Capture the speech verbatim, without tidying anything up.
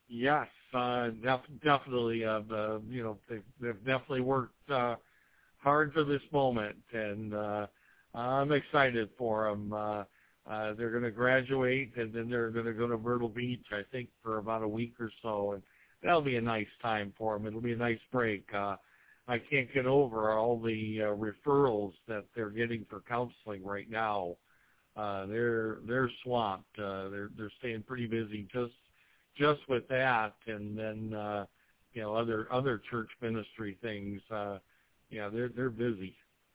Yes, uh, def- definitely. Uh, the, you know, they've, they've definitely worked uh, hard for this moment, and uh, I'm excited for them. Uh, uh, they're going to graduate, and then they're going to go to Myrtle Beach, I think, for about a week or so, and that'll be a nice time for them. It'll be a nice break. Uh, I can't get over all the uh, referrals that they're getting for counseling right now. Uh, they're they're swamped. Uh, they're they're staying pretty busy just just with that, and then uh, you know other other church ministry things. Uh, yeah, they're they're busy.